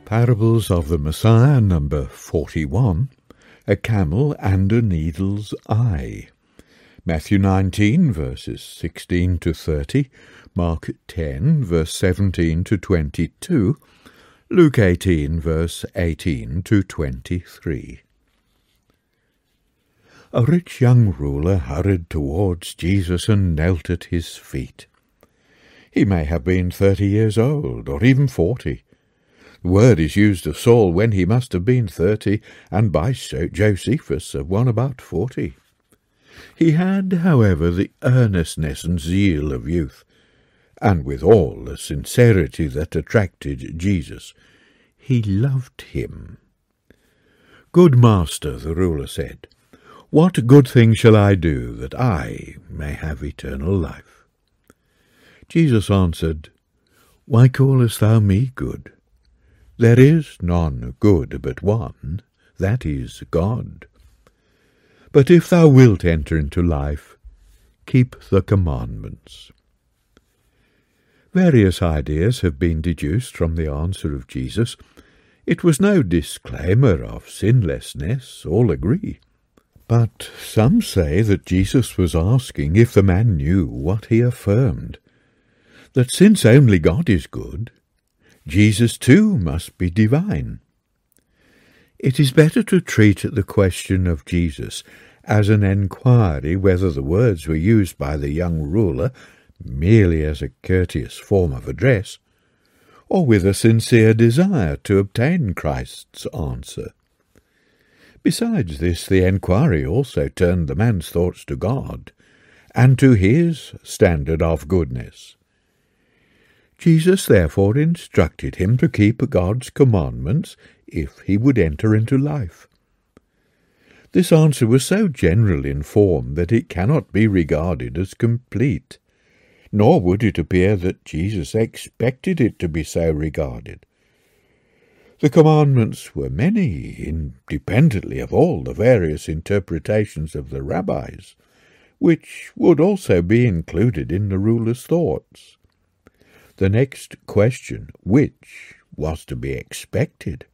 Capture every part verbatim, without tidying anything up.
Parables of the Messiah, number forty-one, A Camel and a Needle's Eye. Matthew nineteen, verses sixteen to thirty, Mark ten, verse seventeen to twenty-two, Luke eighteen, verse eighteen to twenty-three. A rich young ruler hurried towards Jesus and knelt at his feet. He may have been thirty years old, or even forty. The word is used of Saul when he must have been thirty, and by Josephus of one about forty. He had, however, the earnestness and zeal of youth, and with all the sincerity that attracted Jesus. He loved him. "Good master," the ruler said, "what good thing shall I do that I may have eternal life?" Jesus answered, "Why callest thou me good? There is none good but one, that is God. But if thou wilt enter into life, keep the commandments." Various ideas have been deduced from the answer of Jesus. It was no disclaimer of sinlessness, all agree. But some say that Jesus was asking if the man knew what he affirmed, that since only God is good, Jesus too must be divine. It is better to treat the question of Jesus as an enquiry whether the words were used by the young ruler merely as a courteous form of address, or with a sincere desire to obtain Christ's answer. Besides this, the enquiry also turned the man's thoughts to God, and to his standard of goodness. Jesus therefore instructed him to keep God's commandments if he would enter into life. This answer was so general in form that it cannot be regarded as complete, nor would it appear that Jesus expected it to be so regarded. The commandments were many, independently of all the various interpretations of the rabbis, which would also be included in the ruler's thoughts. The next question, which, was to be expected.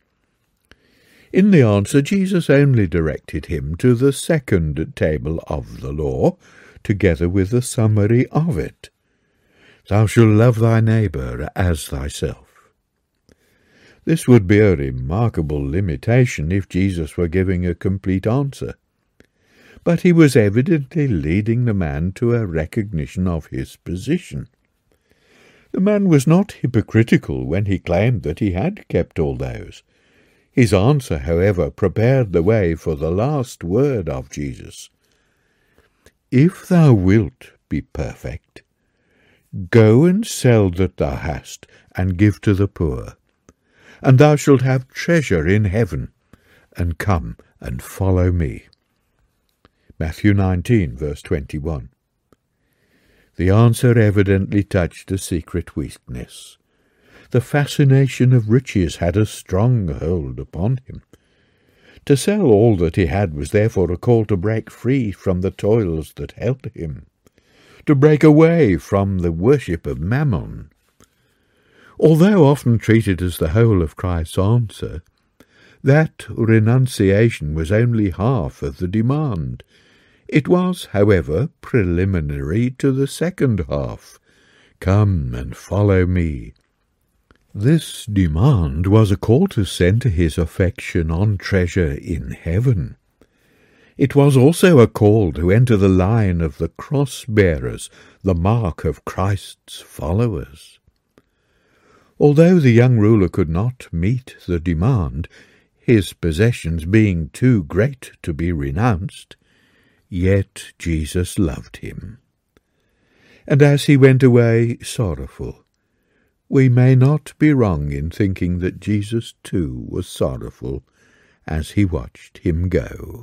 In the answer, Jesus only directed him to the second table of the law, together with a summary of it. "Thou shalt love thy neighbour as thyself." This would be a remarkable limitation if Jesus were giving a complete answer. But he was evidently leading the man to a recognition of his position. The man was not hypocritical when he claimed that he had kept all those. His answer, however, prepared the way for the last word of Jesus. "If thou wilt be perfect, go and sell that thou hast, and give to the poor, and thou shalt have treasure in heaven, and come and follow me." Matthew nineteen, verse twenty-one. The answer evidently touched a secret weakness. The fascination of riches had a strong hold upon him. To sell all that he had was therefore a call to break free from the toils that held him, to break away from the worship of Mammon. Although often treated as the whole of Christ's answer, that renunciation was only half of the demand. It was, however, preliminary to the second half. "Come and follow me." This demand was a call to centre his affection on treasure in heaven. It was also a call to enter the line of the cross-bearers, the mark of Christ's followers. Although the young ruler could not meet the demand, his possessions being too great to be renounced, yet Jesus loved him. And as he went away sorrowful, we may not be wrong in thinking that Jesus too was sorrowful as he watched him go.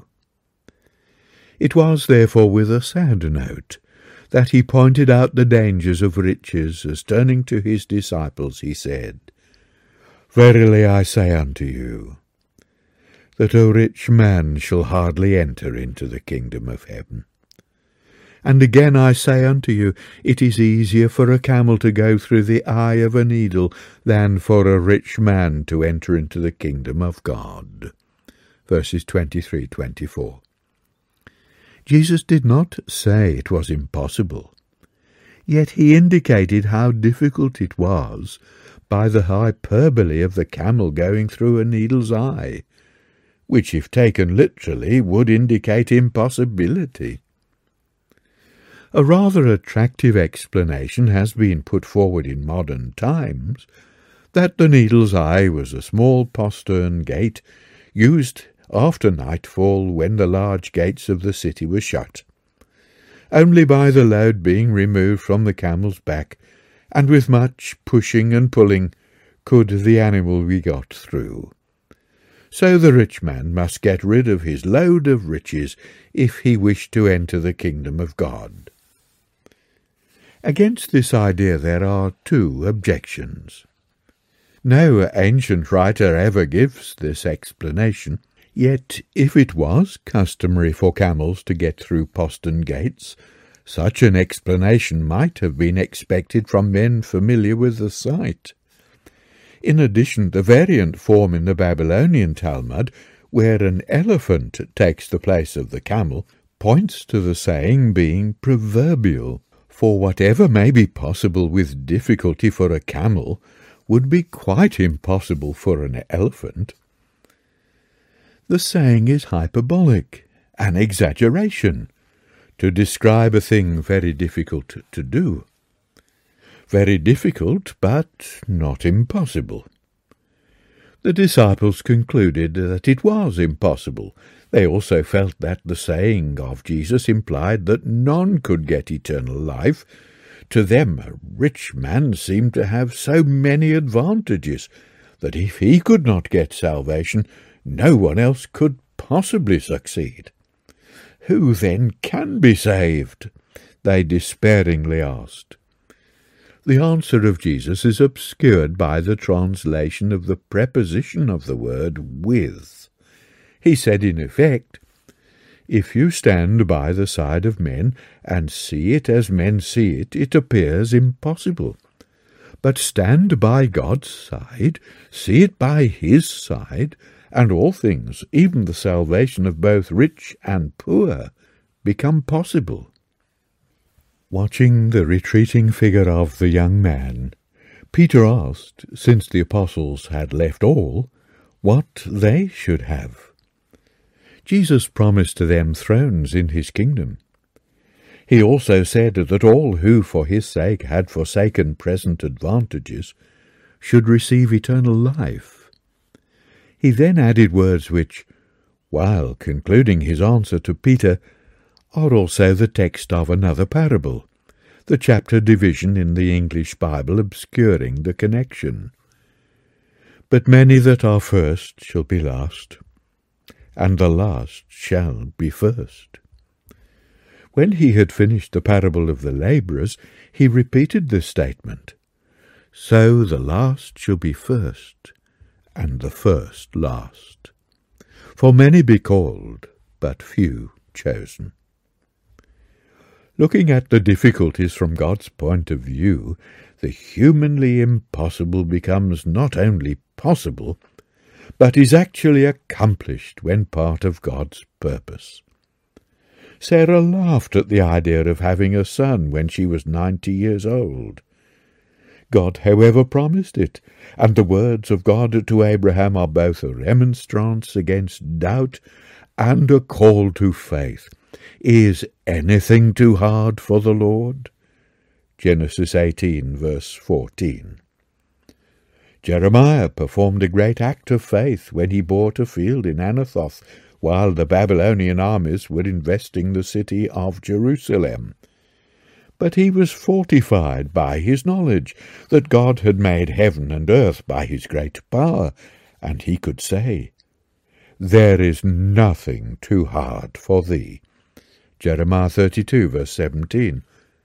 It was therefore with a sad note that he pointed out the dangers of riches, as turning to his disciples he said, "Verily I say unto you, that a rich man shall hardly enter into the kingdom of heaven. And again I say unto you, it is easier for a camel to go through the eye of a needle than for a rich man to enter into the kingdom of God. Verses twenty-three to twenty-four. Jesus did not say it was impossible, yet he indicated how difficult it was by the hyperbole of the camel going through a needle's eye, which, if taken literally, would indicate impossibility. A rather attractive explanation has been put forward in modern times, that the needle's eye was a small postern gate used after nightfall when the large gates of the city were shut. Only by the load being removed from the camel's back, and with much pushing and pulling, could the animal be got through. So the rich man must get rid of his load of riches if he wished to enter the kingdom of God. Against this idea there are two objections. No ancient writer ever gives this explanation, yet if it was customary for camels to get through postern gates, such an explanation might have been expected from men familiar with the sight. In addition, the variant form in the Babylonian Talmud, where an elephant takes the place of the camel, points to the saying being proverbial, for whatever may be possible with difficulty for a camel would be quite impossible for an elephant. The saying is hyperbolic, an exaggeration, to describe a thing very difficult to do. Very difficult, but not impossible. The disciples concluded that it was impossible. They also felt that the saying of Jesus implied that none could get eternal life. To them, a rich man seemed to have so many advantages that if he could not get salvation, no one else could possibly succeed. Who then can be saved? They despairingly asked. The answer of Jesus is obscured by the translation of the preposition of the word with. He said in effect, if you stand by the side of men and see it as men see it, it appears impossible. But stand by God's side, see it by his side, and all things, even the salvation of both rich and poor, become possible. Watching the retreating figure of the young man, Peter asked, since the apostles had left all, what they should have. Jesus promised to them thrones in his kingdom. He also said that all who for his sake had forsaken present advantages should receive eternal life. He then added words which, while concluding his answer to Peter, are also the text of another parable, the chapter division in the English Bible obscuring the connection. But many that are first shall be last, and the last shall be first. When he had finished the parable of the labourers, he repeated this statement, so the last shall be first, and the first last. For many be called, but few chosen. Looking at the difficulties from God's point of view, the humanly impossible becomes not only possible, but is actually accomplished when part of God's purpose. Sarah laughed at the idea of having a son when she was ninety years old. God, however, promised it, and the words of God to Abraham are both a remonstrance against doubt and a call to faith. Is anything too hard for the Lord? Genesis eighteen, verse fourteen. Jeremiah performed a great act of faith when he bought a field in Anathoth while the Babylonian armies were investing the city of Jerusalem. But he was fortified by his knowledge that God had made heaven and earth by his great power, and he could say, There is nothing too hard for thee. Jeremiah thirty-two, verse seventeen.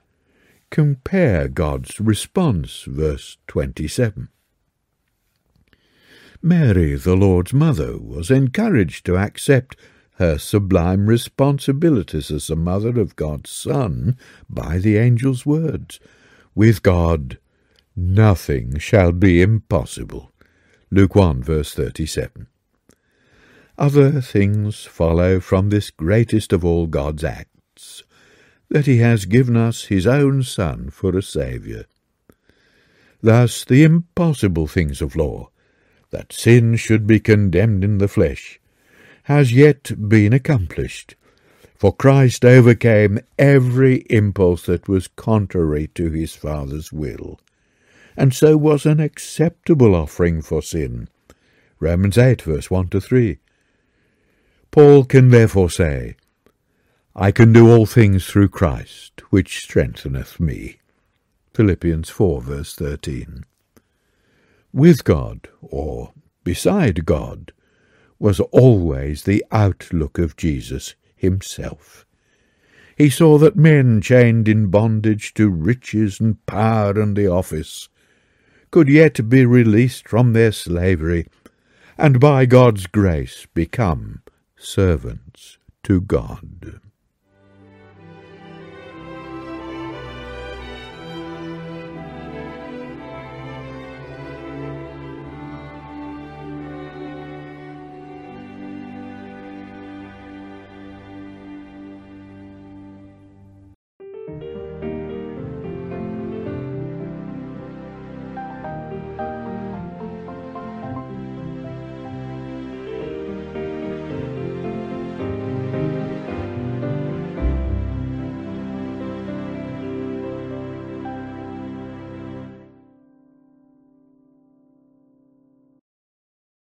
Compare God's response, verse twenty-seven. Mary, the Lord's mother, was encouraged to accept her sublime responsibilities as the mother of God's Son by the angel's words. With God nothing shall be impossible. Luke one, verse thirty-seven. Other things follow from this greatest of all God's acts, that he has given us his own Son for a Saviour. Thus the impossible things of law, that sin should be condemned in the flesh, has yet been accomplished, for Christ overcame every impulse that was contrary to his Father's will, and so was an acceptable offering for sin. Romans eight, verse one to three. Paul can therefore say, I can do all things through Christ, which strengtheneth me. Philippians four, verse thirteen. With God, or beside God, was always the outlook of Jesus himself. He saw that men chained in bondage to riches and power and the office could yet be released from their slavery, and by God's grace become servants to God.